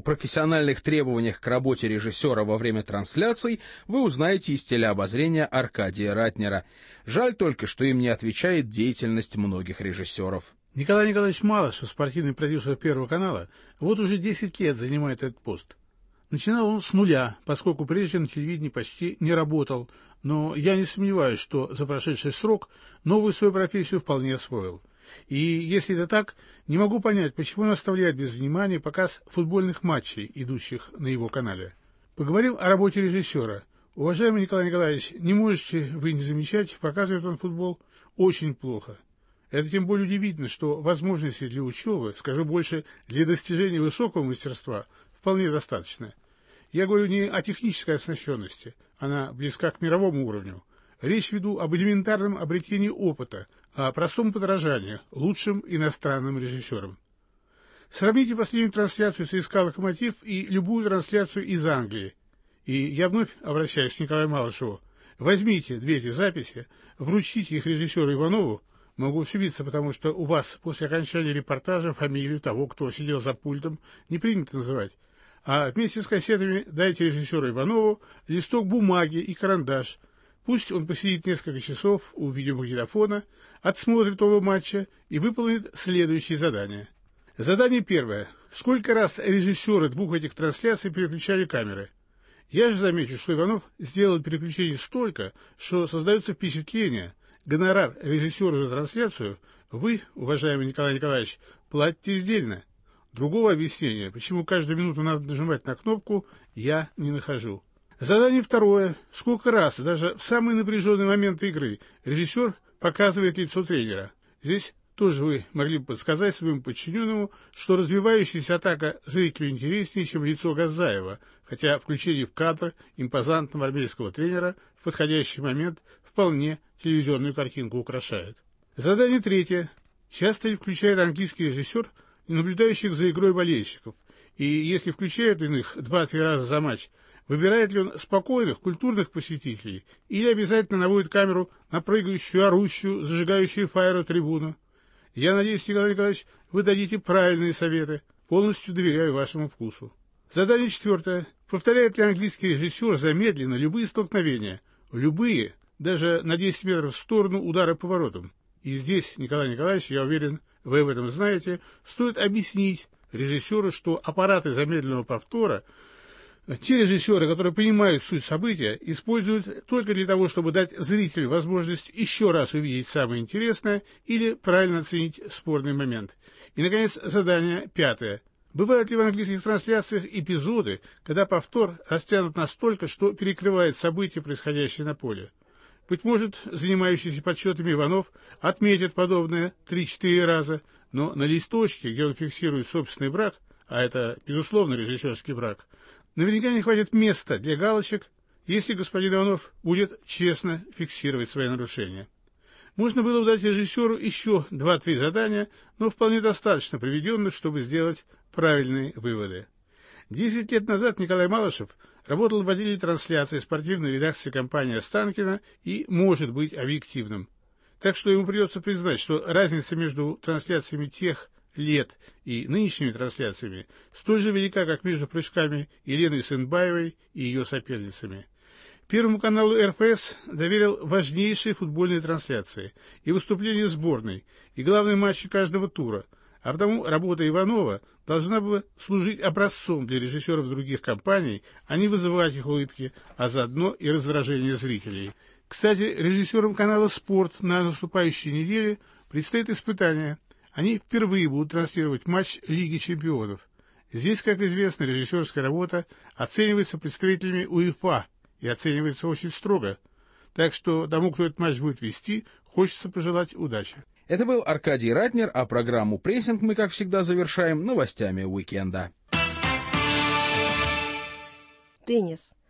профессиональных требованиях к работе режиссера во время трансляций вы узнаете из телеобозрения Аркадия Ратнера. Жаль только, что им не отвечает деятельность многих режиссеров. Николай Николаевич Малышев, спортивный продюсер Первого канала, вот уже 10 лет занимает этот пост. Начинал он с нуля, поскольку прежде на телевидении почти не работал, но я не сомневаюсь, что за прошедший срок новую свою профессию вполне освоил. И если это так, не могу понять, почему он оставляет без внимания показ футбольных матчей, идущих на его канале. Поговорим о работе режиссера. Уважаемый Николай Николаевич, не можете вы не замечать, показывает он футбол очень плохо. Это тем более удивительно, что возможностей для учебы, скажу больше, для достижения высокого мастерства вполне достаточно. Я говорю не о технической оснащенности, она близка к мировому уровню. Речь веду об элементарном обретении опыта, о простом подражании лучшим иностранным режиссерам. Сравните последнюю трансляцию ЦСКА «Локомотив» и любую трансляцию из Англии. И я вновь обращаюсь к Николаю Малышеву. Возьмите две эти записи, вручите их режиссеру Иванову. Могу ошибиться, потому что у вас после окончания репортажа фамилию того, кто сидел за пультом, не принято называть. А вместе с кассетами дайте режиссеру Иванову листок бумаги и карандаш. Пусть он посидит несколько часов у видеомагнитофона, отсмотрит оба матча и выполнит следующие задания. Задание первое. Сколько раз режиссеры двух этих трансляций переключали камеры? Я же замечу, что Иванов сделал переключений столько, что создается впечатление, гонорар режиссера за трансляцию вы, уважаемый Николай Николаевич, платите издельно. Другого объяснения, почему каждую минуту надо нажимать на кнопку, я не нахожу. Задание второе. Сколько раз, даже в самые напряженные моменты игры, режиссер показывает лицо тренера? Здесь тоже вы могли бы подсказать своему подчиненному, что развивающаяся атака зрителю интереснее, чем лицо Газаева, хотя включение в кадр импозантного армейского тренера в подходящий момент вполне телевизионную картинку украшает. Задание третье. Часто ли включает английский режиссер наблюдающих за игрой болельщиков, и если включает он их 2-3 раза за матч, выбирает ли он спокойных, культурных посетителей или обязательно наводит камеру на прыгающую, орущую, зажигающую фаеру трибуну? Я надеюсь, Николай Николаевич, вы дадите правильные советы, полностью доверяю вашему вкусу. Задание четвертое. Повторяет ли английский режиссер замедленно любые столкновения, любые, даже на 10 метров в сторону удары поворотом? И здесь, Николай Николаевич, я уверен, вы об этом знаете, стоит объяснить режиссеру, что аппараты замедленного повтора, те режиссеры, которые понимают суть события, используют только для того, чтобы дать зрителю возможность еще раз увидеть самое интересное или правильно оценить спорный момент. И, наконец, задание пятое. Бывают ли в английских трансляциях эпизоды, когда повтор растянут настолько, что перекрывает события, происходящие на поле? Быть может, занимающийся подсчетами Иванов отметит подобное 3-4 раза, но на листочке, где он фиксирует собственный брак, а это, безусловно, режиссерский брак, наверняка не хватит места для галочек, если господин Иванов будет честно фиксировать свои нарушения. Можно было бы дать режиссеру еще 2-3 задания, но вполне достаточно приведенных, чтобы сделать правильные выводы. 10 лет назад Николай Малышев работал в отделе трансляции спортивной редакции компании «Останкино» и может быть объективным. Так что ему придется признать, что разница между трансляциями тех лет и нынешними трансляциями столь же велика, как между прыжками Елены Сынбаевой и ее соперницами. Первому каналу РФС доверил важнейшие футбольные трансляции и выступления сборной, и главные матчи каждого тура, а потому работа Иванова должна была служить образцом для режиссеров других компаний, а не вызывать их улыбки, а заодно и раздражение зрителей. Кстати, режиссерам канала «Спорт» на наступающей неделе предстоит испытание. Они впервые будут транслировать матч Лиги чемпионов. Здесь, как известно, режиссерская работа оценивается представителями УЕФА и оценивается очень строго. Так что тому, кто этот матч будет вести, хочется пожелать удачи. Это был Аркадий Ратнер, а программу «Прессинг» мы, как всегда, завершаем новостями уикенда. Теннис.